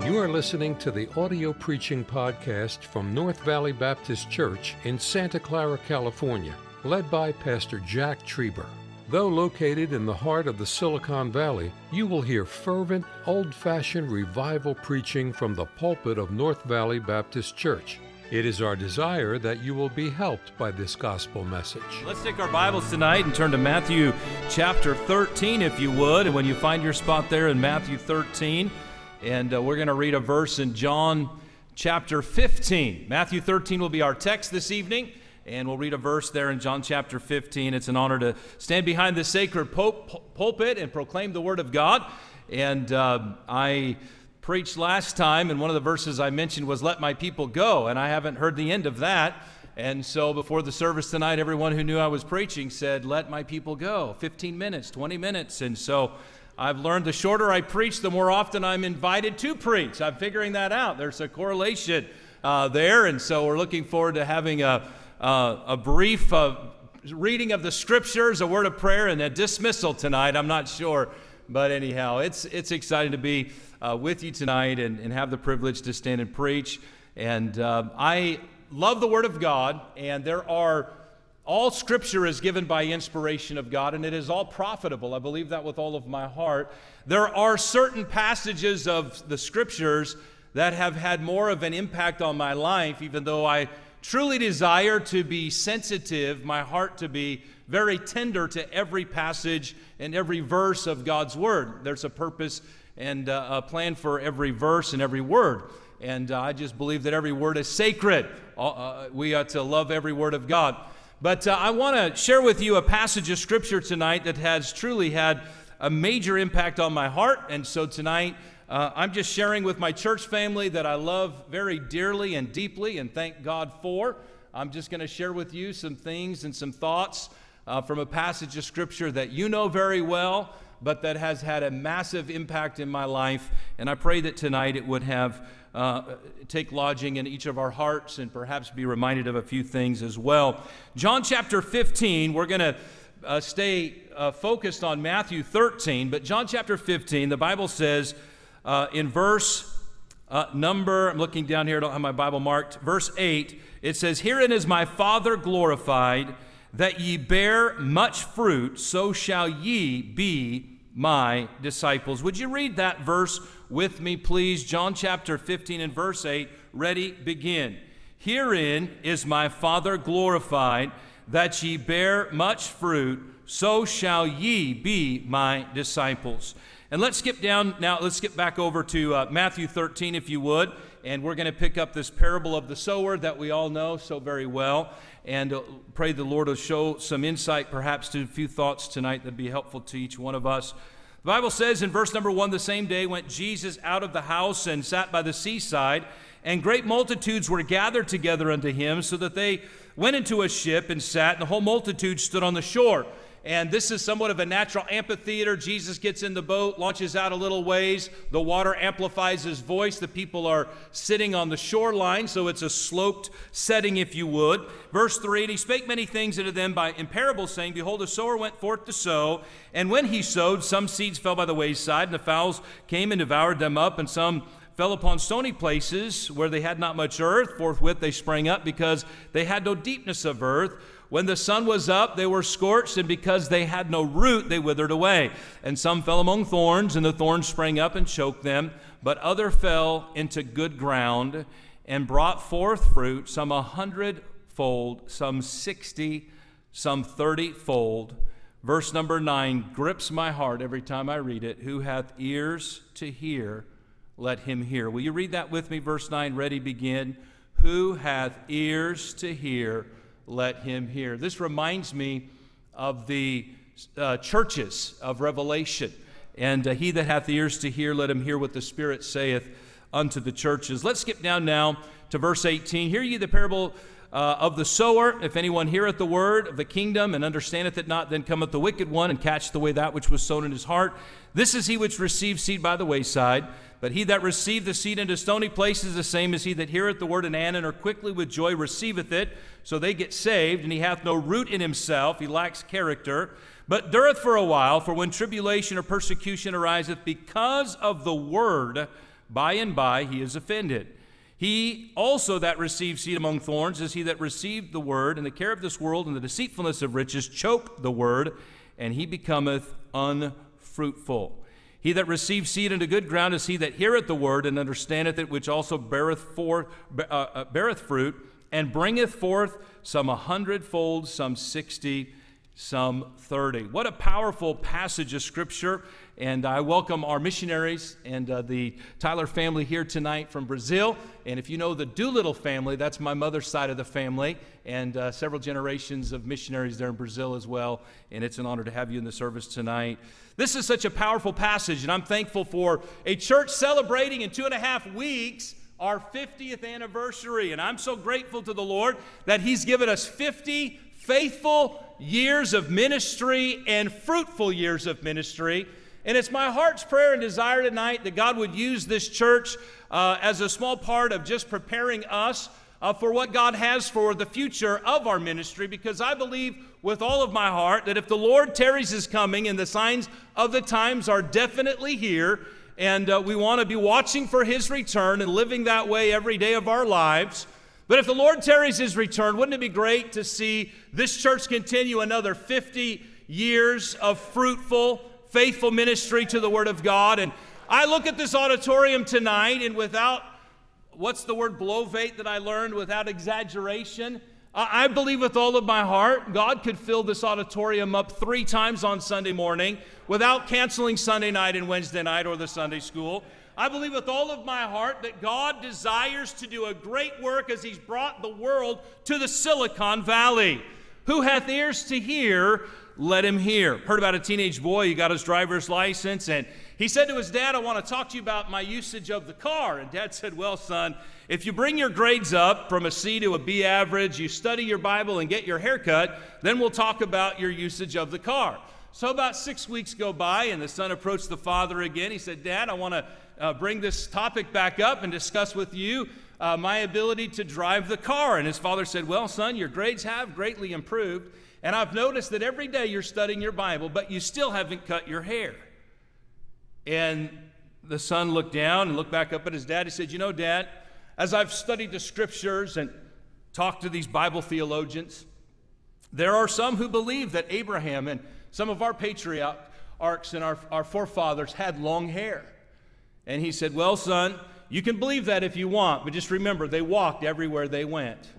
You are listening to the audio preaching podcast from North Valley Baptist Church in Santa Clara, California, led by Pastor Jack Trieber. Though located in the heart of the Silicon Valley, you will hear fervent, old-fashioned revival preaching from the pulpit of North Valley Baptist Church. It is our desire that you will be helped by this gospel message. Let's take our Bibles tonight and turn to Matthew chapter 13, if you would. And when you find your spot there in Matthew 13, and we're going to read a verse in John chapter 15. Matthew 13 will be our text this evening, and we'll read a verse there in John chapter 15. It's an honor to stand behind the sacred pulpit and proclaim the Word of God. And I preached last time, and one of the verses I mentioned was, "Let my people go," and I haven't heard the end of that. And so before the service tonight, everyone who knew I was preaching said, "Let my people go." 15 minutes, 20 minutes. And so I've learned the shorter I preach, the more often I'm invited to preach. I'm figuring that out. There's a correlation there, and so we're looking forward to having a brief reading of the Scriptures, a word of prayer, and a dismissal tonight. I'm not sure, but anyhow, it's exciting to be with you tonight and have the privilege to stand and preach. And I love the Word of God, and all Scripture is given by inspiration of God, and it is all profitable. I believe that with all of my heart. There are certain passages of the Scriptures that have had more of an impact on my life, even though I truly desire to be sensitive, my heart to be very tender to every passage and every verse of God's Word. There's a purpose and a plan for every verse and every word. And I just believe that every word is sacred. We ought to love every word of God. But I want to share with you a passage of Scripture tonight that has truly had a major impact on my heart. And so tonight, I'm just sharing with my church family that I love very dearly and deeply and thank God for. I'm just going to share with you some things and some thoughts from a passage of Scripture that you know very well, but that has had a massive impact in my life. And I pray that tonight it would take lodging in each of our hearts and perhaps be reminded of a few things as well. John chapter 15, we're going to stay focused on Matthew 13, but John chapter 15, the Bible says in verse number, I'm looking down here, I don't have my Bible marked, verse 8, it says, "Herein is my Father glorified, that ye bear much fruit, so shall ye be my disciples." Would you read that verse with me, please? John chapter 15 and verse 8. Ready, begin. "Herein is my Father glorified, that ye bear much fruit, so shall ye be my disciples." And let's skip down now. Let's skip back over to Matthew 13, if you would. And we're going to pick up this parable of the sower that we all know so very well. And pray the Lord will show some insight perhaps to a few thoughts tonight that would be helpful to each one of us. The Bible says in verse number 1, "The same day went Jesus out of the house and sat by the seaside, and great multitudes were gathered together unto him, so that they went into a ship and sat, and the whole multitude stood on the shore." And this is somewhat of a natural amphitheater. Jesus gets in the boat, launches out a little ways. The water amplifies his voice. The people are sitting on the shoreline, so it's a sloped setting, if you would. Verse 3, "And he spake many things unto them in parables, saying, Behold, a sower went forth to sow. And when he sowed, some seeds fell by the wayside, and the fowls came and devoured them up, and some fell upon stony places where they had not much earth. Forthwith they sprang up, because they had no deepness of earth. When the sun was up, they were scorched, and because they had no root, they withered away. And some fell among thorns, and the thorns sprang up and choked them. But other fell into good ground, and brought forth fruit, some 100-fold, some 60, some 30-fold. Verse number 9 grips my heart every time I read it. "Who hath ears to hear, let him hear." Will you read that with me? Verse 9, ready, begin. "Who hath ears to hear, let him hear." This reminds me of the churches of Revelation. And he that hath ears to hear, let him hear what the Spirit saith unto the churches. Let's skip down now to verse 18. "Hear ye the parable of the sower. If anyone heareth the word of the kingdom and understandeth it not, then cometh the wicked one and catcheth away that which was sown in his heart. This is he which received seed by the wayside. But he that received the seed into stony places, the same as he that heareth the word in Anan, or quickly with joy receiveth it. So they get saved, and he hath no root in himself, he lacks character, but dureth for a while. For when tribulation or persecution ariseth because of the word, by and by he is offended. He also that received seed among thorns is he that received the word, and the care of this world and the deceitfulness of riches choke the word, and he becometh unfruitful. He that receives seed into good ground is he that heareth the word and understandeth it, which also beareth fruit, and bringeth forth some 100-fold, some 60, some 30. What a powerful passage of Scripture. And I welcome our missionaries and the Tyler family here tonight from Brazil. And if you know the Doolittle family, that's my mother's side of the family, and several generations of missionaries there in Brazil as well. And it's an honor to have you in the service tonight. This is such a powerful passage, and I'm thankful for a church celebrating in 2.5 weeks our 50th anniversary. And I'm so grateful to the Lord that He's given us 50 faithful years of ministry and fruitful years of ministry. And it's my heart's prayer and desire tonight that God would use this church as a small part of just preparing us for what God has for the future of our ministry, because I believe with all of my heart that if the Lord tarries His coming, and the signs of the times are definitely here, and we want to be watching for His return and living that way every day of our lives. But if the Lord tarries His return, wouldn't it be great to see this church continue another 50 years of fruitful, faithful ministry to the Word of God? And I look at this auditorium tonight, and without, what's the word, blovate that I learned, without exaggeration, I believe with all of my heart God could fill this auditorium up 3 times on Sunday morning without canceling Sunday night and Wednesday night or the Sunday school. I believe with all of my heart that God desires to do a great work as He's brought the world to the Silicon Valley. Who hath ears to hear, let him hear. Heard about a teenage boy who got his driver's license, and he said to his dad, I want to talk to you about my usage of the car. And Dad said, well, son, if you bring your grades up from a C to a B average, you study your Bible and get your hair cut, then we'll talk about your usage of the car. So about 6 weeks go by, and the son approached the father again. He said, Dad, I want to bring this topic back up and discuss with you my ability to drive the car. And his father said, well, son, your grades have greatly improved, and I've noticed that every day you're studying your Bible, but you still haven't cut your hair. And the son looked down and looked back up at his dad. He said, you know, Dad, as I've studied the Scriptures and talked to these Bible theologians, there are some who believe that Abraham and some of our patriarchs and our forefathers had long hair. And he said, well, son, you can believe that if you want, but just remember, they walked everywhere they went.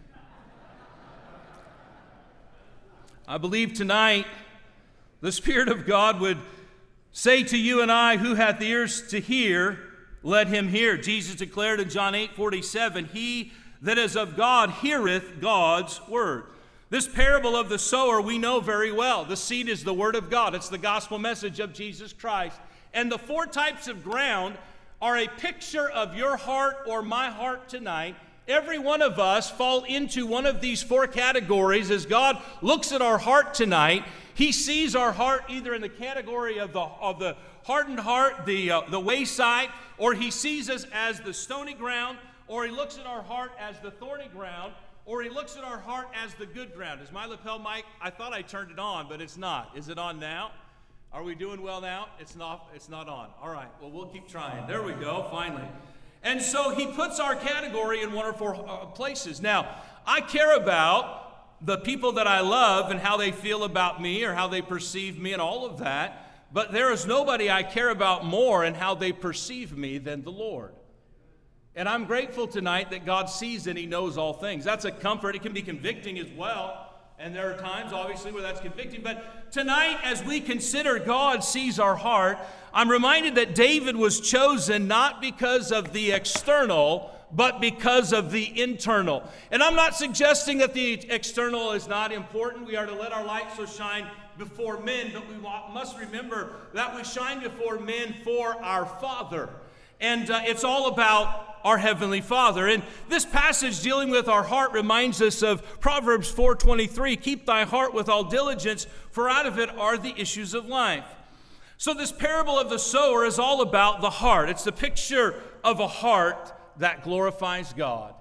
I believe tonight the Spirit of God would say to you and I, who hath ears to hear, let him hear. Jesus declared in John 8:47, he that is of God heareth God's word. This parable of the sower we know very well. The seed is the word of God. It's the gospel message of Jesus Christ. And the 4 types of ground are a picture of your heart or my heart tonight. Every one of us fall into one of these 4 categories. As God looks at our heart tonight, He sees our heart either in the category of the hardened heart, the wayside, or He sees us as the stony ground, or He looks at our heart as the thorny ground, or He looks at our heart as the good ground. Is my lapel mic? I thought I turned it on, but it's not. Is it on now? Are we doing well now? It's not on. All right, well, we'll keep trying. There we go, finally. And so He puts our category in 1 or 4 places. Now, I care about the people that I love and how they feel about me or how they perceive me and all of that, but there is nobody I care about more in how they perceive me than the Lord. And I'm grateful tonight that God sees and He knows all things. That's a comfort. It can be convicting as well. And there are times, obviously, where that's convicting. But tonight, as we consider God sees our heart, I'm reminded that David was chosen not because of the external, but because of the internal. And I'm not suggesting that the external is not important. We are to let our light so shine before men, but we must remember that we shine before men for our Father. And it's all about our Heavenly Father. And this passage dealing with our heart reminds us of Proverbs 4:23, keep thy heart with all diligence, for out of it are the issues of life. So this parable of the sower is all about the heart. It's the picture of a heart that glorifies God.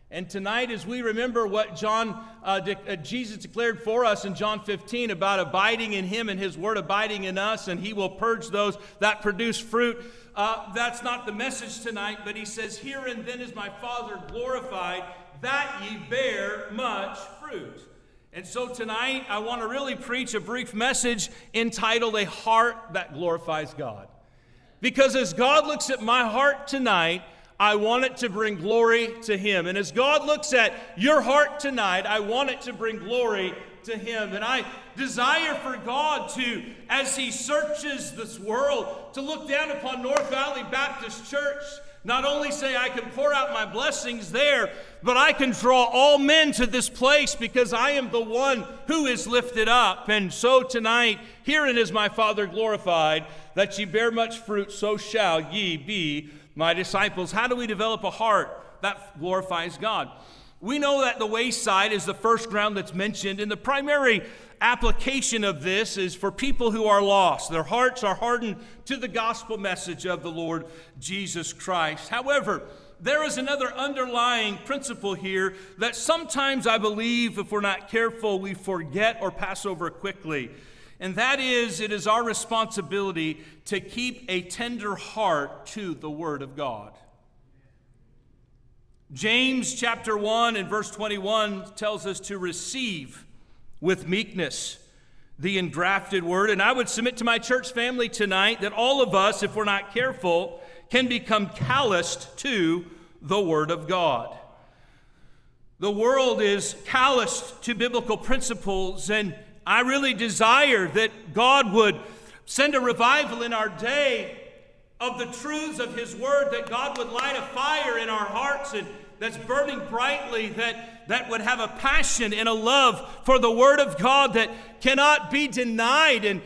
And tonight, as we remember what Jesus declared for us in John 15 about abiding in Him and His Word abiding in us, and He will purge those that produce fruit, that's not the message tonight, but He says, "Herein then is my Father glorified, that ye bear much fruit." And so tonight, I want to really preach a brief message entitled, "A Heart That Glorifies God." Because as God looks at my heart tonight, I want it to bring glory to Him. And as God looks at your heart tonight, I want it to bring glory to Him. And I desire for God to, as He searches this world, to look down upon North Valley Baptist Church, not only say I can pour out my blessings there, but I can draw all men to this place because I am the one who is lifted up. And so tonight, herein is my Father glorified, that ye bear much fruit, so shall ye be my disciples. How do we develop a heart that glorifies God? We know that the wayside is the first ground that's mentioned, and the primary application of this is for people who are lost. Their hearts are hardened to the gospel message of the Lord Jesus Christ. However, there is another underlying principle here that sometimes I believe, if we're not careful, we forget or pass over quickly. And that is, it is our responsibility to keep a tender heart to the Word of God. James chapter 1 and verse 21 tells us to receive with meekness the engrafted Word. And I would submit to my church family tonight that all of us, if we're not careful, can become calloused to the Word of God. The world is calloused to biblical principles, and I really desire that God would send a revival in our day of the truths of His Word, that God would light a fire in our hearts and that's burning brightly, that would have a passion and a love for the Word of God that cannot be denied. And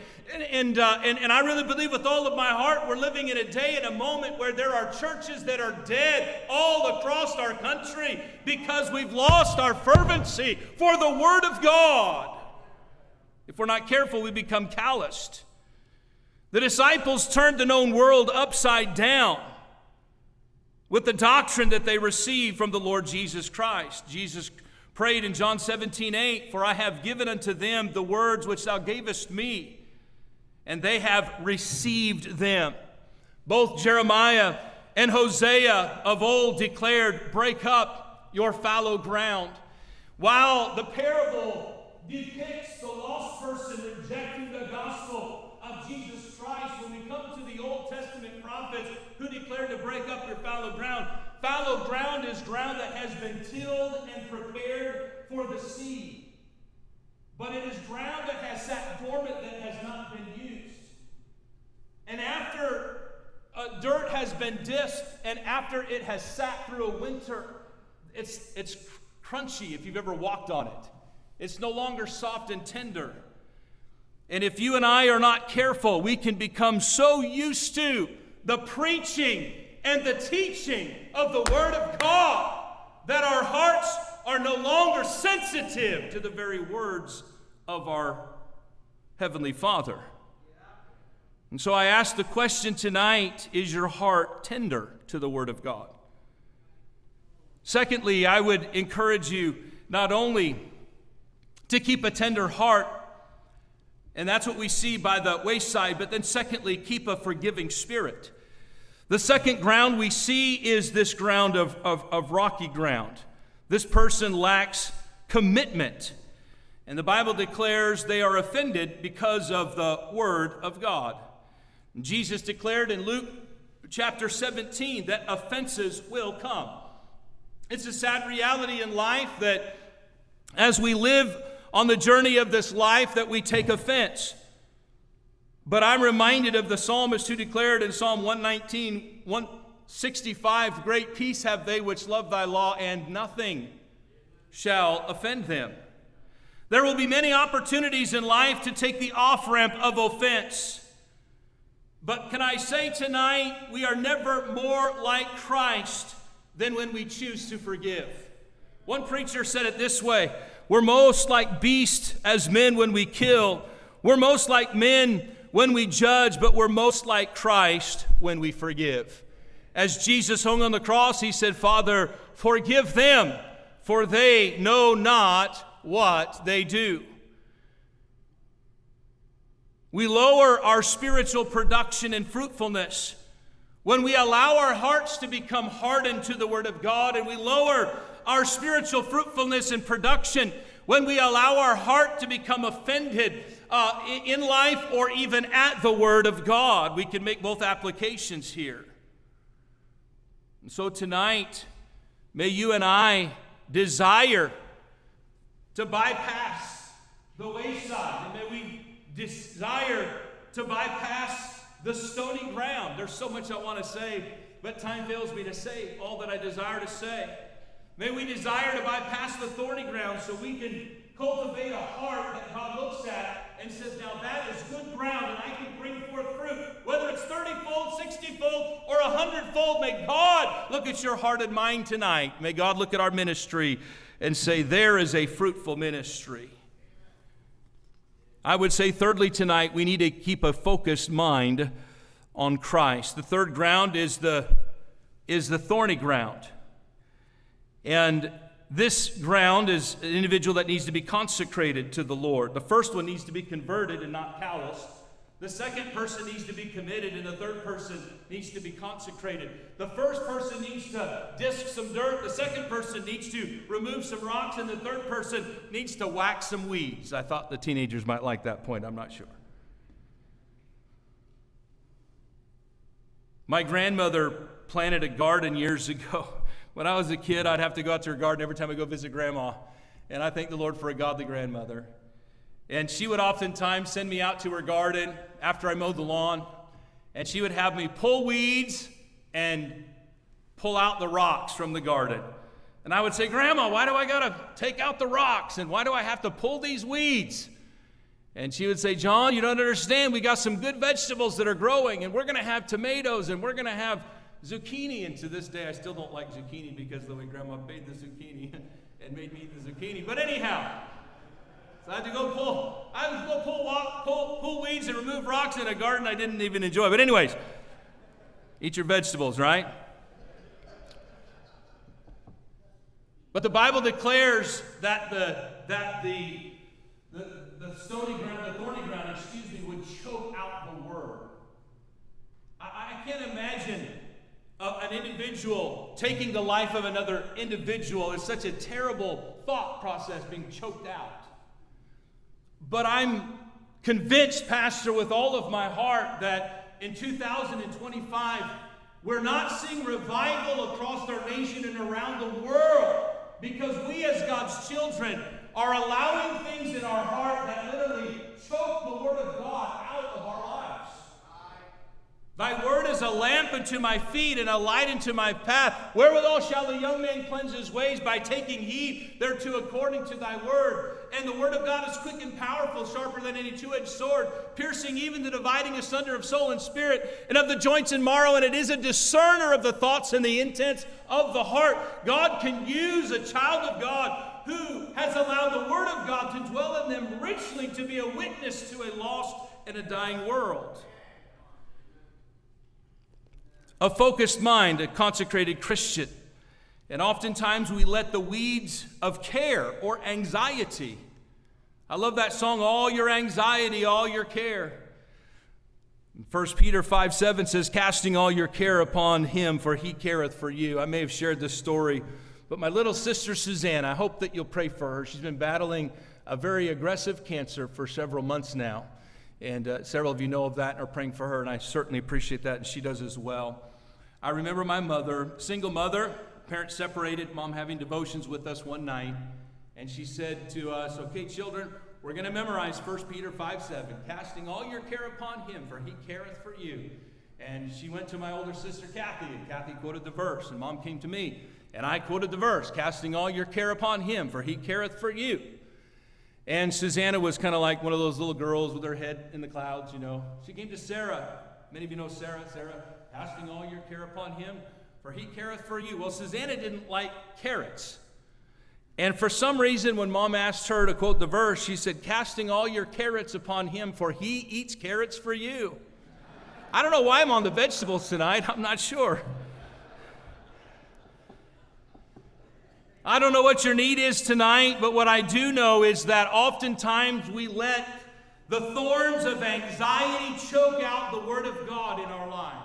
I really believe with all of my heart we're living in a day and a moment where there are churches that are dead all across our country because we've lost our fervency for the Word of God. If we're not careful, we become calloused. The disciples turned the known world upside down with the doctrine that they received from the Lord Jesus Christ. Jesus prayed in John 17:8, "For I have given unto them the words which thou gavest me, and they have received them." Both Jeremiah and Hosea of old declared, "Break up your fallow ground." While the parable depicts the lost person rejecting the gospel of Jesus Christ, when we come to the Old Testament prophets who declared to break up your fallow ground, fallow ground is ground that has been tilled and prepared for the seed. But it is ground that has sat dormant, that has not been used. And after dirt has been disked, and after it has sat through a winter, it's crunchy if you've ever walked on it. It's no longer soft and tender. And if you and I are not careful, we can become so used to the preaching and the teaching of the Word of God that our hearts are no longer sensitive to the very words of our Heavenly Father. And so I ask the question tonight, is your heart tender to the Word of God? Secondly, I would encourage you not only to keep a tender heart, and that's what we see by the wayside, but then secondly, keep a forgiving spirit. The second ground we see is this ground of rocky ground. This person lacks commitment, and the Bible declares they are offended because of the Word of God. Jesus declared in Luke chapter 17 that offenses will come. It's a sad reality in life that as we live on the journey of this life that we take offense. But I'm reminded of the psalmist who declared in Psalm 119, 165, "Great peace have they which love thy law, and nothing shall offend them." There will be many opportunities in life to take the off-ramp of offense. But can I say tonight, we are never more like Christ than when we choose to forgive. One preacher said it this way: "We're most like beasts as men when we kill. We're most like men when we judge, but we're most like Christ when we forgive." As Jesus hung on the cross, He said, "Father, forgive them, for they know not what they do. We lower our spiritual production and fruitfulness when we allow our hearts to become hardened to the Word of God, and we lower our spiritual fruitfulness and production when we allow our heart to become offended in life or even at the Word of God. We can make both applications here. And so tonight, may you and I desire to bypass the wayside, and may we desire to bypass the stony ground. There's so much I want to say, but time fails me to say all that I desire to say. May we desire to bypass the thorny ground so we can cultivate a heart that God looks at and says, now that is good ground and I can bring forth fruit. Whether it's 30-fold, 60-fold, or 100-fold, may God look at your heart and mind tonight. May God look at our ministry and say, there is a fruitful ministry. I would say, thirdly, tonight, we need to keep a focused mind on Christ. The third ground is the thorny ground. And this ground is an individual that needs to be consecrated to the Lord. The first one needs to be converted and not calloused. The second person needs to be committed, and the third person needs to be consecrated. The first person needs to disc some dirt. The second person needs to remove some rocks, and the third person needs to whack some weeds. I thought the teenagers might like that point. I'm not sure. My grandmother planted a garden years ago. When I was a kid, I'd have to go out to her garden every time I go visit Grandma. And I thank the Lord for a godly grandmother. And she would oftentimes send me out to her garden after I mowed the lawn. And she would have me pull weeds and pull out the rocks from the garden. And I would say, Grandma, why do I got to take out the rocks? And why do I have to pull these weeds? And she would say, John, you don't understand. We got some good vegetables that are growing. And we're going to have tomatoes. And we're going to have zucchini. And to this day, I still don't like zucchini because the way Grandma made the zucchini and made me eat the zucchini. But anyhow, so I had to go pull weeds and remove rocks in a garden I didn't even enjoy. But anyways, eat your vegetables, right? But the Bible declares that the stony ground, the thorny ground, would choke out the word. I can't imagine an individual taking the life of another individual. It's such a terrible thought process being choked out. But I'm convinced, Pastor, with all of my heart, that in 2025, we're not seeing revival across our nation and around the world because we as God's children are allowing things in our heart that literally choke the Word of God out of our lives. Thy word is a lamp unto my feet and a light unto my path. Wherewithal shall the young man cleanse his ways? By taking heed thereto according to thy word. And the word of God is quick and powerful, sharper than any two-edged sword, piercing even the dividing asunder of soul and spirit, and of the joints and marrow, and it is a discerner of the thoughts and the intents of the heart. God can use a child of God who has allowed the word of God to dwell in them richly to be a witness to a lost and a dying world. A focused mind, a consecrated Christian. And oftentimes we let the weeds of care or anxiety. I love that song, all your anxiety, all your care. 1 Peter 5:7 says, casting all your care upon him, for he careth for you. I may have shared this story, but my little sister Suzanne, I hope that you'll pray for her. She's been battling a very aggressive cancer for several months now. And several of you know of that and are praying for her, and I certainly appreciate that, and she does as well. I remember my mother, single mother, parents separated, mom having devotions with us one night, and she said to us, okay, children, we're going to memorize 1 Peter 5:7, casting all your care upon him, for he careth for you. And she went to my older sister, Kathy, and Kathy quoted the verse, and mom came to me, and I quoted the verse, casting all your care upon him, for he careth for you. And Susanna was kind of like one of those little girls with her head in the clouds, you know. She came to Sarah. Many of you know Sarah, casting all your care upon him, for he careth for you. Well, Susanna didn't like carrots. And for some reason, when mom asked her to quote the verse, she said, casting all your carrots upon him, for he eats carrots for you. I don't know why I'm on the vegetables tonight. I'm not sure. I don't know what your need is tonight, but what I do know is that oftentimes we let the thorns of anxiety choke out the Word of God in our lives.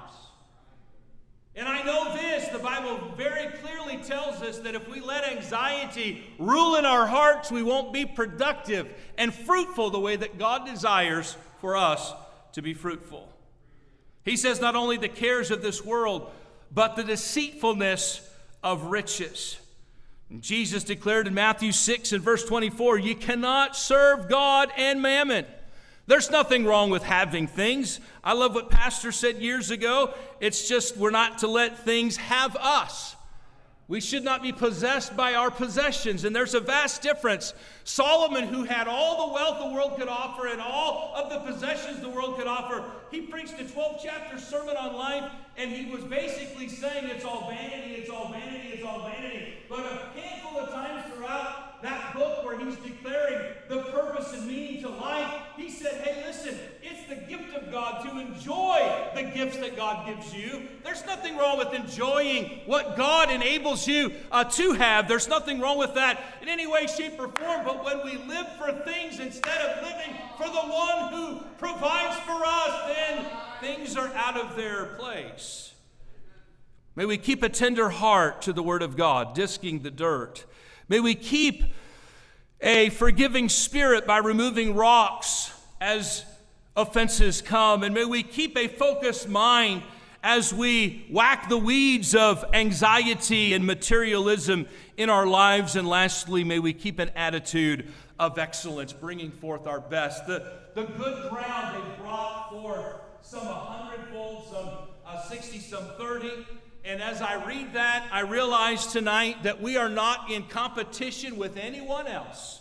And I know this, the Bible very clearly tells us that if we let anxiety rule in our hearts, we won't be productive and fruitful the way that God desires for us to be fruitful. He says not only the cares of this world, but the deceitfulness of riches. And Jesus declared in Matthew 6 and verse 24, you cannot serve God and mammon. There's nothing wrong with having things. I love what Pastor said years ago. It's just we're not to let things have us. We should not be possessed by our possessions. And there's a vast difference. Solomon, who had all the wealth the world could offer and all of the possessions the world could offer, he preached a 12-chapter sermon on life, and he was basically saying it's all vanity, it's all vanity, it's all vanity. But a handful of times throughout that book where he's declaring the purpose and meaning to life, he said, hey, listen, it's the gift of God to enjoy the gifts that God gives you. There's nothing wrong with enjoying what God enables you to have. There's nothing wrong with that in any way, shape, or form. But when we live for things instead of living for the one who provides for us, then things are out of their place. May we keep a tender heart to the Word of God, disking the dirt. May we keep a forgiving spirit by removing rocks as offenses come. And may we keep a focused mind as we whack the weeds of anxiety and materialism in our lives. And lastly, may we keep an attitude of excellence, bringing forth our best. The good ground, they brought forth some 100-fold, some 60, some 30. And as I read that, I realize tonight that we are not in competition with anyone else.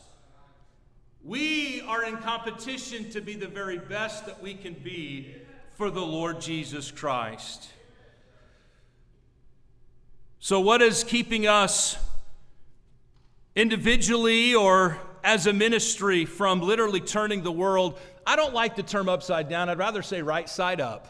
We are in competition to be the very best that we can be for the Lord Jesus Christ. So what is keeping us individually or as a ministry from literally turning the world? I don't like the term upside down. I'd rather say right side up.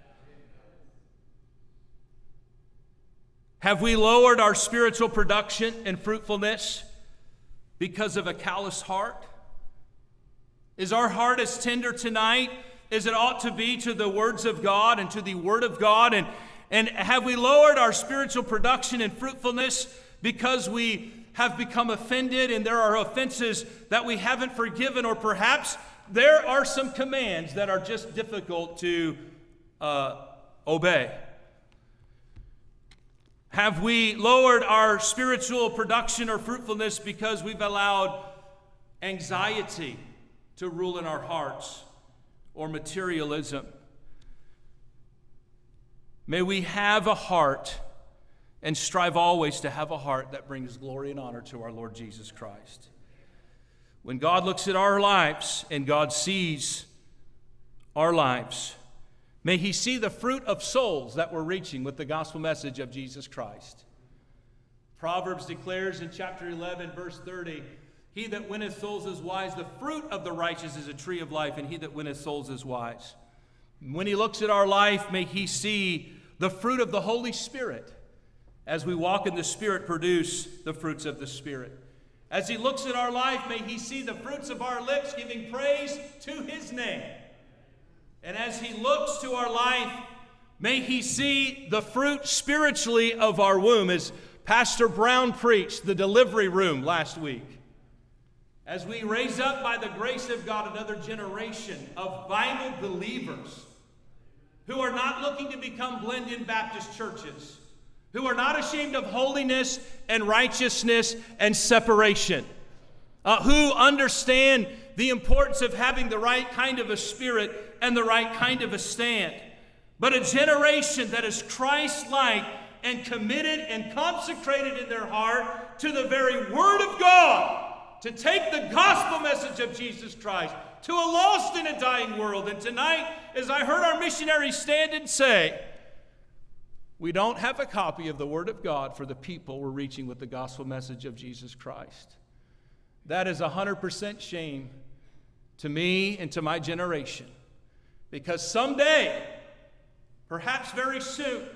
Have we lowered our spiritual production and fruitfulness because of a callous heart? Is our heart as tender tonight as it ought to be to the words of God and to the Word of God? And have we lowered our spiritual production and fruitfulness because we have become offended and there are offenses that we haven't forgiven, or perhaps there are some commands that are just difficult to obey? Have we lowered our spiritual production or fruitfulness because we've allowed anxiety to rule in our hearts, or materialism? May we have a heart and strive always to have a heart that brings glory and honor to our Lord Jesus Christ. When God looks at our lives and God sees our lives, may He see the fruit of souls that we're reaching with the gospel message of Jesus Christ. Proverbs declares in chapter 11, verse 30, he that winneth souls is wise. The fruit of the righteous is a tree of life, and he that winneth souls is wise. When He looks at our life, may He see the fruit of the Holy Spirit. As we walk in the Spirit, produce the fruits of the Spirit. As He looks at our life, may He see the fruits of our lips giving praise to His name. And as He looks to our life, may He see the fruit spiritually of our womb, as Pastor Brown preached, the delivery room last week. As we raise up by the grace of God another generation of Bible believers who are not looking to become blend-in Baptist churches, who are not ashamed of holiness and righteousness and separation, who understand the importance of having the right kind of a spirit and the right kind of a stand, but a generation that is Christ-like and committed and consecrated in their heart to the very Word of God, to take the gospel message of Jesus Christ to a lost and a dying world. And tonight, as I heard our missionaries stand and say, we don't have a copy of the Word of God for the people we're reaching with the gospel message of Jesus Christ. That is 100% shame to me and to my generation. Because someday, perhaps very soon,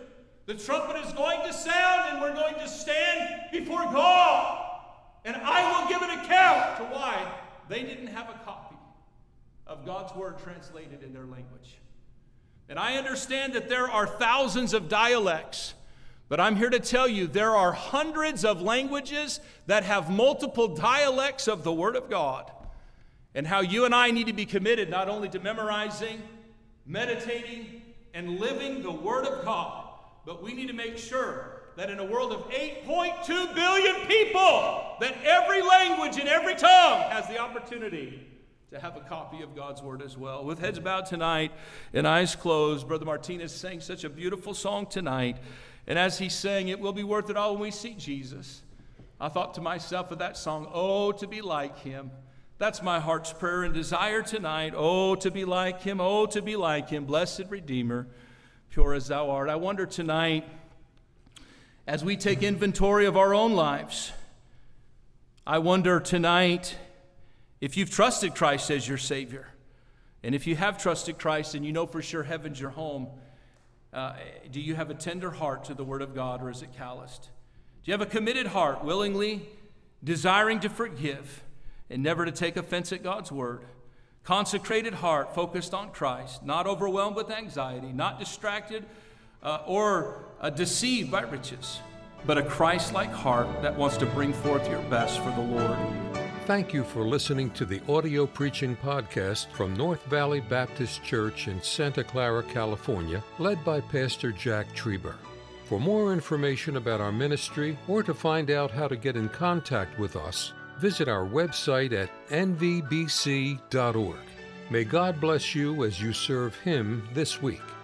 The trumpet is going to sound, and we're going to stand before God. And I will give an account to why they didn't have a copy of God's word translated in their language. And I understand that there are thousands of dialects, but I'm here to tell you there are hundreds of languages that have multiple dialects of the Word of God. And how you and I need to be committed not only to memorizing, meditating, and living the Word of God, but we need to make sure that in a world of 8.2 billion people, that every language and every tongue has the opportunity to have a copy of God's Word as well. With heads bowed tonight and eyes closed, Brother Martinez sang such a beautiful song tonight. And as he sang, it will be worth it all when we see Jesus. I thought to myself of that song, oh, to be like him. That's my heart's prayer and desire tonight. Oh, to be like him. Oh, to be like him. Blessed Redeemer, pure as thou art. I wonder tonight, as we take inventory of our own lives, I wonder tonight if you've trusted Christ as your Savior. And if you have trusted Christ and you know for sure heaven's your home, do you have a tender heart to the Word of God, or is it calloused? Do you have a committed heart, willingly desiring to forgive and never to take offense at God's Word? Consecrated heart focused on Christ, not overwhelmed with anxiety, not distracted or deceived by riches, but a Christ-like heart that wants to bring forth your best for the Lord. Thank you for listening to the audio preaching podcast from North Valley Baptist Church in Santa Clara, California, led by Pastor Jack Trieber. For more information about our ministry or to find out how to get in contact with us, visit our website at nvbc.org. May God bless you as you serve Him this week.